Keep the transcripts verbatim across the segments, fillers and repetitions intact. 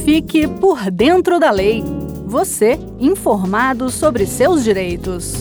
Fique por dentro da lei. Você, informado sobre seus direitos.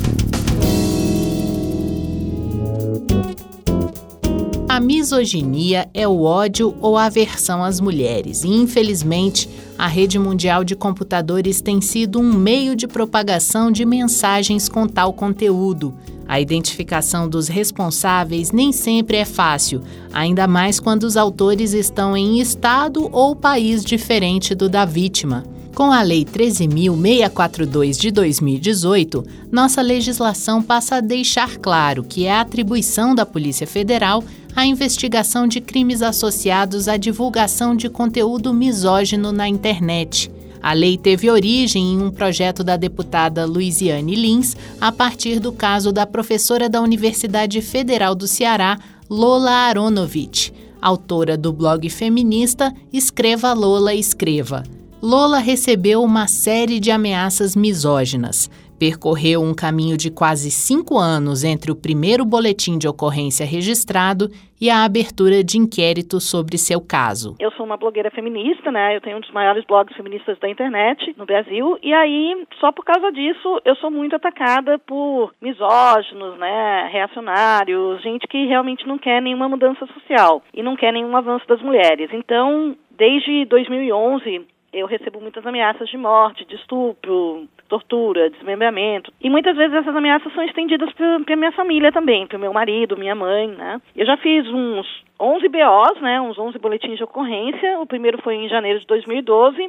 A misoginia é o ódio ou aversão às mulheres e, infelizmente, a rede mundial de computadores tem sido um meio de propagação de mensagens com tal conteúdo. A identificação dos responsáveis nem sempre é fácil, ainda mais quando os autores estão em estado ou país diferente do da vítima. Com a Lei treze mil seiscentos e quarenta e dois de dois mil e dezoito, nossa legislação passa a deixar claro que é a atribuição da Polícia Federal a investigação de crimes associados à divulgação de conteúdo misógino na internet. A lei teve origem em um projeto da deputada Luiziane Lins, a partir do caso da professora da Universidade Federal do Ceará, Lola Aronovitch, autora do blog feminista Escreva Lola, Escreva. Lola recebeu uma série de ameaças misóginas. Percorreu um caminho de quase cinco anos entre o primeiro boletim de ocorrência registrado e a abertura de inquérito sobre seu caso. Eu sou uma blogueira feminista, né? Eu tenho um dos maiores blogs feministas da internet no Brasil. E aí, só por causa disso, eu sou muito atacada por misóginos, né? Reacionários, gente que realmente não quer nenhuma mudança social e não quer nenhum avanço das mulheres. Então, desde dois mil e onze... eu recebo muitas ameaças de morte, de estupro, tortura, desmembramento. E muitas vezes essas ameaças são estendidas para a minha família também, para o meu marido, minha mãe, né? Eu já fiz uns onze B Os, né? Uns onze boletins de ocorrência. O primeiro foi em janeiro de dois mil e doze.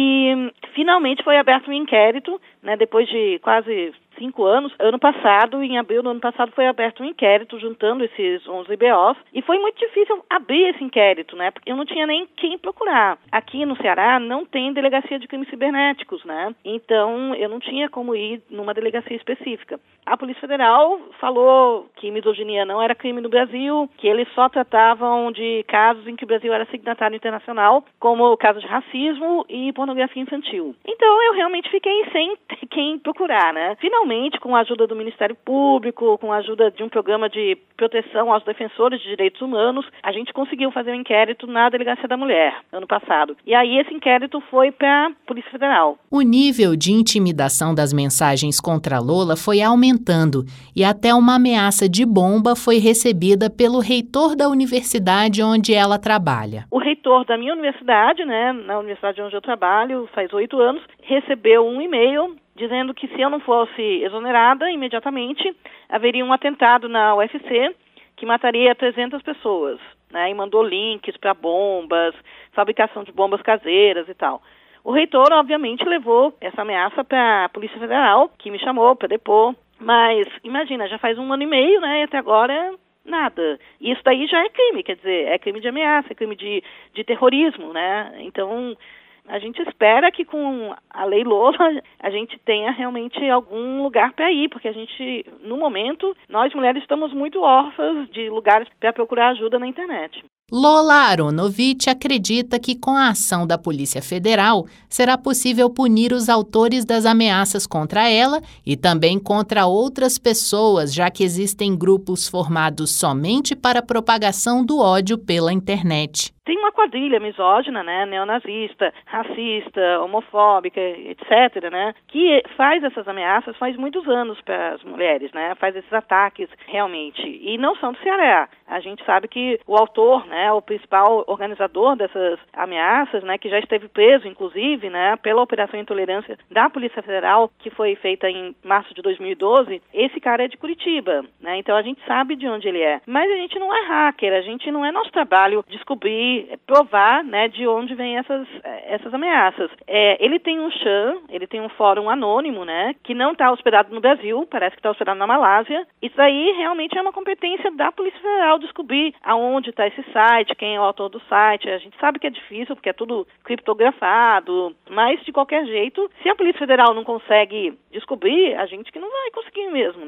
E finalmente foi aberto um inquérito, né? Depois de quase cinco anos, ano passado, em abril do ano passado, foi aberto um inquérito juntando esses onze B Os, e foi muito difícil abrir esse inquérito, né, porque eu não tinha nem quem procurar. Aqui no Ceará não tem delegacia de crimes cibernéticos, né, então eu não tinha como ir numa delegacia específica. A Polícia Federal falou que misoginia não era crime no Brasil, que eles só tratavam de casos em que o Brasil era signatário internacional, como o caso de racismo e pornografia infantil. Então eu realmente fiquei sem ter quem procurar, né. Finalmente, com a ajuda do Ministério Público, com a ajuda de um programa de proteção aos defensores de direitos humanos, a gente conseguiu fazer um inquérito na Delegacia da Mulher, ano passado. E aí esse inquérito foi para a Polícia Federal. O nível de intimidação das mensagens contra Lola foi aumentando e até uma ameaça de bomba foi recebida pelo reitor da universidade onde ela trabalha. O reitor da minha universidade, né, na universidade onde eu trabalho, faz oito anos, recebeu um e-mail dizendo que se eu não fosse exonerada imediatamente, haveria um atentado na U F C que mataria trezentas pessoas, né, e mandou links para bombas, fabricação de bombas caseiras e tal. O reitor, obviamente, levou essa ameaça para a Polícia Federal, que me chamou para depor, mas imagina, já faz um ano e meio, né, e até agora nada. Isso daí já é crime, quer dizer, é crime de ameaça, é crime de, de terrorismo, né, então a gente espera que com a Lei Lola a gente tenha realmente algum lugar para ir, porque a gente, no momento, nós mulheres estamos muito órfãs de lugares para procurar ajuda na internet. Lola Aronovitch acredita que com a ação da Polícia Federal será possível punir os autores das ameaças contra ela e também contra outras pessoas, já que existem grupos formados somente para a propagação do ódio pela internet. Tem uma quadrilha misógina, né, neonazista, racista, homofóbica, etcétera, né, que faz essas ameaças faz muitos anos para as mulheres, né, faz esses ataques realmente, e não são do Ceará. A gente sabe que o autor, né, o principal organizador dessas ameaças, né, que já esteve preso, inclusive, né, pela Operação Intolerância da Polícia Federal, que foi feita em março de dois mil e doze, esse cara é de Curitiba, né, então a gente sabe de onde ele é. Mas a gente não é hacker, a gente não é nosso trabalho descobrir, provar, né, de onde vêm essas, essas ameaças. É, ele tem um chã, ele tem um fórum anônimo, né, que não está hospedado no Brasil, parece que está hospedado na Malásia. Isso aí realmente é uma competência da Polícia Federal descobrir aonde está esse site, quem é o autor do site. A gente sabe que é difícil, porque é tudo criptografado, mas de qualquer jeito, se a Polícia Federal não consegue descobrir, a gente que não vai conseguir mesmo, né.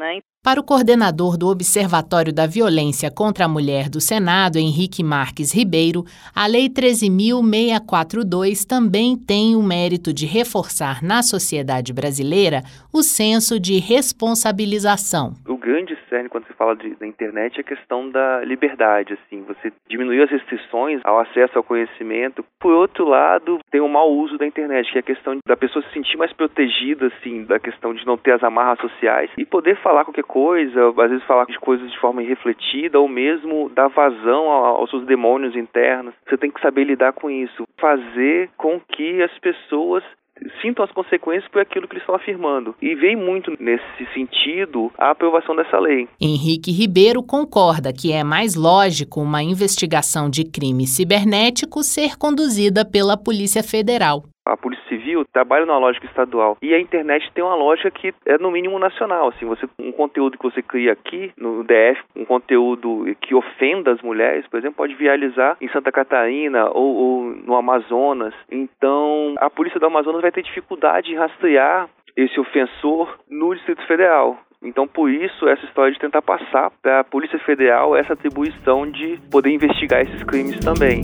Para o coordenador do Observatório da Violência contra a Mulher do Senado, Henrique Marques Ribeiro, a Lei treze mil seiscentos e quarenta e dois também tem o mérito de reforçar na sociedade brasileira o senso de responsabilização. O grande cerne quando se fala de, da internet é a questão da liberdade, assim, você diminuiu as restrições ao acesso ao conhecimento. Por outro lado, tem o mau uso da internet, que é a questão da pessoa se sentir mais protegida, assim, da questão de não ter as amarras sociais e poder falar qualquer coisa, às vezes falar de coisas de forma irrefletida ou mesmo dar vazão aos seus demônios internos. Você tem que saber lidar com isso, fazer com que as pessoas sintam as consequências por aquilo que eles estão afirmando. E vem muito nesse sentido a aprovação dessa lei. Henrique Ribeiro concorda que é mais lógico uma investigação de crime cibernético ser conduzida pela Polícia Federal. A Polícia Civil trabalha numa lógica estadual e a internet tem uma lógica que é no mínimo nacional. Assim, você, um conteúdo que você cria aqui no D F, um conteúdo que ofenda as mulheres, por exemplo, pode viralizar em Santa Catarina ou, ou no Amazonas. Então, a Polícia do Amazonas vai ter dificuldade em rastrear esse ofensor no Distrito Federal. Então, por isso, essa história de tentar passar para a Polícia Federal essa atribuição de poder investigar esses crimes também.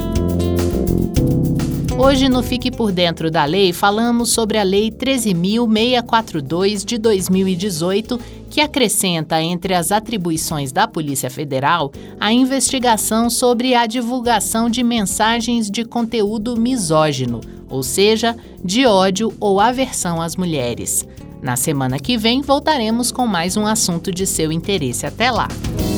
Hoje no Fique por Dentro da Lei, falamos sobre a Lei treze mil seiscentos e quarenta e dois de dois mil e dezoito, que acrescenta entre as atribuições da Polícia Federal a investigação sobre a divulgação de mensagens de conteúdo misógino, ou seja, de ódio ou aversão às mulheres. Na semana que vem, voltaremos com mais um assunto de seu interesse. Até lá!